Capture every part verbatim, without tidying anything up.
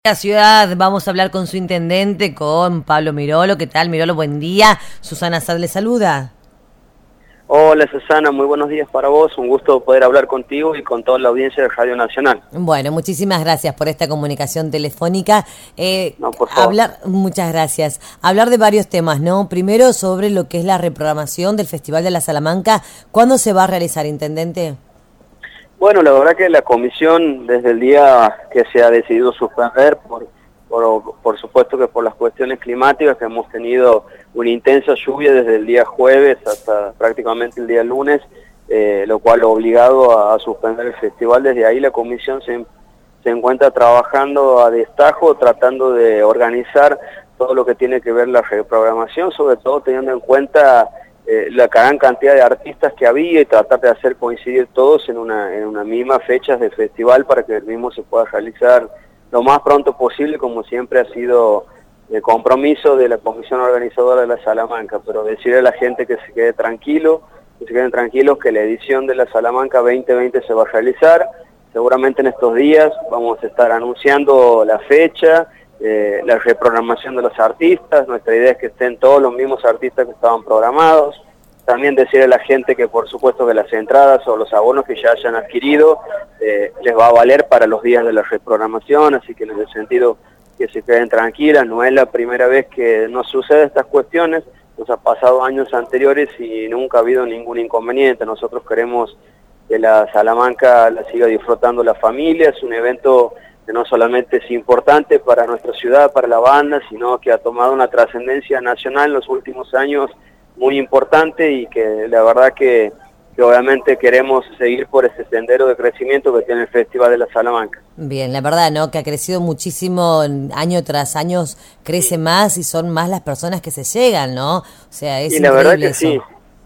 La ciudad, vamos a hablar con su intendente, con Pablo Mirolo. ¿Qué tal, Mirolo? Buen día. Susana Sad le saluda. Hola Susana, muy buenos días para vos, un gusto poder hablar contigo y con toda la audiencia de Radio Nacional. Bueno, muchísimas gracias por esta comunicación telefónica. Eh, no, por favor. Hablar, muchas gracias. Hablar de varios temas, ¿no? Primero sobre lo que es la reprogramación del Festival de la Salamanca. ¿Cuándo se va a realizar, intendente? Bueno, la verdad que la comisión, desde el día que se ha decidido suspender, por, por, por supuesto que por las cuestiones climáticas, que hemos tenido una intensa lluvia desde el día jueves hasta prácticamente el día lunes, eh, lo cual ha obligado a, a suspender el festival. Desde ahí la comisión se, se encuentra trabajando a destajo, tratando de organizar todo lo que tiene que ver la reprogramación, sobre todo teniendo en cuenta Eh, la gran cantidad de artistas que había y tratar de hacer coincidir todos en una, en una misma fecha de festival para que el mismo se pueda realizar lo más pronto posible, como siempre ha sido el compromiso de la comisión organizadora de la Salamanca. Pero decirle a la gente que se quede tranquilo, que se queden tranquilos, que la edición de la Salamanca veinte veinte se va a realizar. Seguramente en estos días vamos a estar anunciando la fecha, Eh, la reprogramación de los artistas. Nuestra idea es que estén todos los mismos artistas que estaban programados. También decirle a la gente que por supuesto que las entradas o los abonos que ya hayan adquirido eh, les va a valer para los días de la reprogramación, así que en ese sentido que se queden tranquilas. No es la primera vez que nos sucede estas cuestiones, nos ha pasado años anteriores y nunca ha habido ningún inconveniente. Nosotros queremos que la Salamanca la siga disfrutando la familia. Es un evento que no solamente es importante para nuestra ciudad, para la banda, sino que ha tomado una trascendencia nacional en los últimos años muy importante y que la verdad que, que obviamente queremos seguir por ese sendero de crecimiento que tiene el Festival de la Salamanca. Bien, la verdad, ¿no? Que ha crecido muchísimo, año tras año crece más y son más las personas que se llegan, ¿no? O sea, es y la verdad que eso. sí,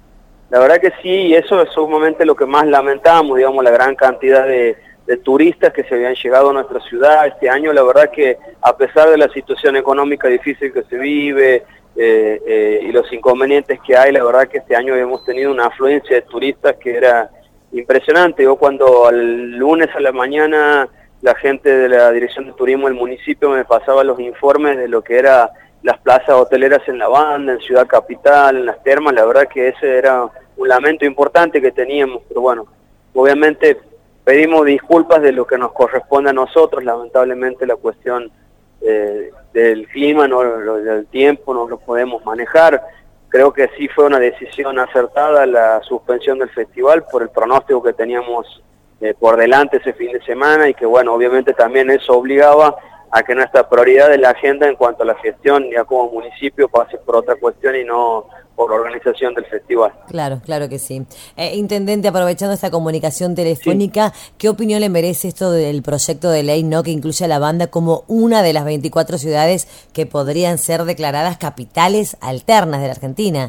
la verdad que sí, y eso es sumamente lo que más lamentamos, digamos, la gran cantidad de de turistas que se habían llegado a nuestra ciudad este año. La verdad que a pesar de la situación económica difícil que se vive eh, eh, y los inconvenientes que hay, la verdad que este año hemos tenido una afluencia de turistas que era impresionante. Yo cuando al lunes a la mañana la gente de la Dirección de Turismo del municipio me pasaba los informes de lo que era las plazas hoteleras en la banda, en Ciudad Capital, en las termas, la verdad que ese era un lamento importante que teníamos, pero bueno, obviamente pedimos disculpas de lo que nos corresponde a nosotros. Lamentablemente la cuestión eh, del clima, no, lo, del tiempo, no lo podemos manejar. Creo que sí fue una decisión acertada la suspensión del festival por el pronóstico que teníamos eh, por delante ese fin de semana y que bueno, obviamente también eso obligaba a que nuestra prioridad de la agenda en cuanto a la gestión ya como municipio pase por otra cuestión y no por la organización del festival. Claro, claro que sí. Eh, intendente, aprovechando esta comunicación telefónica, sí. ¿Qué opinión le merece esto del proyecto de ley, no, que incluye a la banda como una de las veinticuatro ciudades que podrían ser declaradas capitales alternas de la Argentina?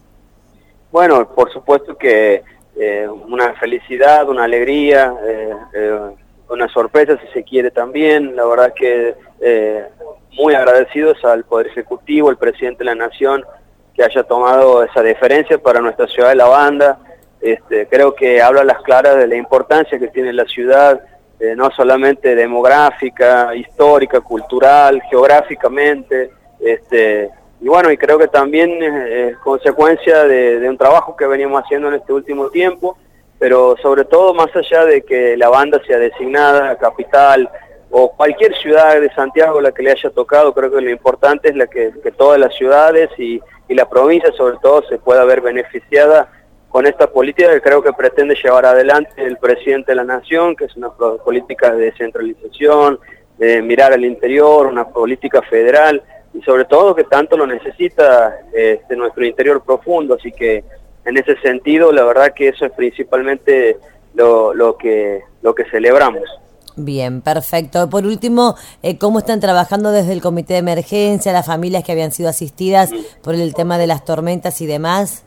Bueno, por supuesto que eh, una felicidad, una alegría, eh, eh, una sorpresa si se quiere también. La verdad que eh, muy agradecidos al Poder Ejecutivo, al Presidente de la Nación, que haya tomado esa deferencia para nuestra ciudad de la banda. Este, creo que habla a las claras de la importancia que tiene la ciudad, eh, no solamente demográfica, histórica, cultural, geográficamente, este, y bueno, y creo que también es consecuencia de, de un trabajo que venimos haciendo en este último tiempo, pero sobre todo más allá de que la banda sea designada capital o cualquier ciudad de Santiago la que le haya tocado, creo que lo importante es la que, que todas las ciudades y, y la provincia sobre todo se pueda ver beneficiada con esta política que creo que pretende llevar adelante el presidente de la Nación, que es una política de descentralización, de mirar al interior, una política federal y sobre todo que tanto lo necesita este, nuestro interior profundo. Así que en ese sentido la verdad que eso es principalmente lo, lo, que, lo que celebramos. Bien, perfecto. Por último, eh, ¿cómo están trabajando desde el comité de emergencia, las familias que habían sido asistidas por el tema de las tormentas y demás?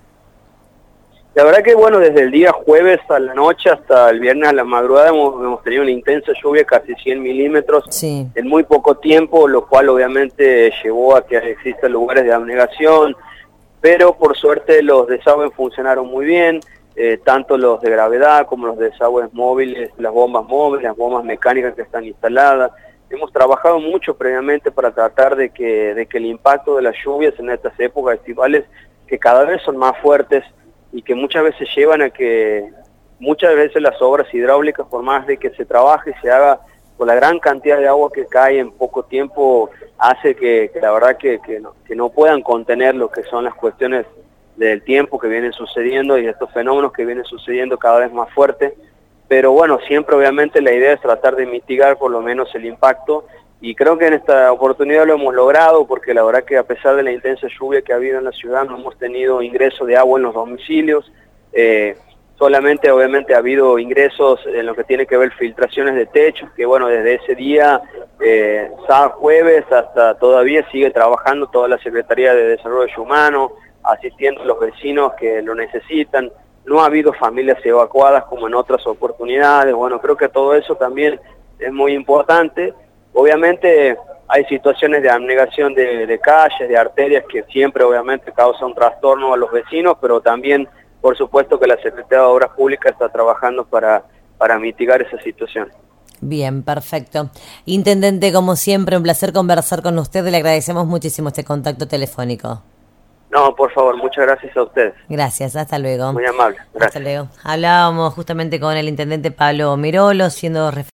La verdad que bueno, desde el día jueves a la noche hasta el viernes a la madrugada hemos, hemos tenido una intensa lluvia, casi cien milímetros sí. en muy poco tiempo, lo cual obviamente llevó a que existan lugares de abnegación, pero por suerte los desagües funcionaron muy bien. Eh, tanto los de gravedad como los desagües móviles, las bombas móviles, las bombas mecánicas que están instaladas, hemos trabajado mucho previamente para tratar de que, de que el impacto de las lluvias en estas épocas estivales, que cada vez son más fuertes y que muchas veces llevan a que muchas veces las obras hidráulicas, por más de que se trabaje y se haga, por la gran cantidad de agua que cae en poco tiempo, hace que, que la verdad que, que, no, que no puedan contener lo que son las cuestiones del tiempo que vienen sucediendo y estos fenómenos que vienen sucediendo cada vez más fuertes. Pero bueno, siempre obviamente la idea es tratar de mitigar por lo menos el impacto, y creo que en esta oportunidad lo hemos logrado, porque la verdad que a pesar de la intensa lluvia que ha habido en la ciudad, no hemos tenido ingreso de agua en los domicilios. Eh, solamente obviamente ha habido ingresos en lo que tiene que ver filtraciones de techos, que bueno, desde ese día, eh, sábado, jueves, hasta todavía sigue trabajando toda la Secretaría de Desarrollo Humano, asistiendo a los vecinos que lo necesitan. No ha habido familias evacuadas como en otras oportunidades. Bueno, creo que todo eso también es muy importante. Obviamente hay situaciones de abnegación de, de calles, de arterias, que siempre obviamente causan un trastorno a los vecinos, pero también por supuesto que la Secretaría de Obras Públicas está trabajando para, para mitigar esa situación. Bien, perfecto. Intendente, como siempre, un placer conversar con usted. Le agradecemos muchísimo este contacto telefónico. No, por favor, muchas gracias a ustedes. Gracias, hasta luego. Muy amable, gracias. Hasta luego. Hablábamos justamente con el intendente Pablo Mirolo, siendo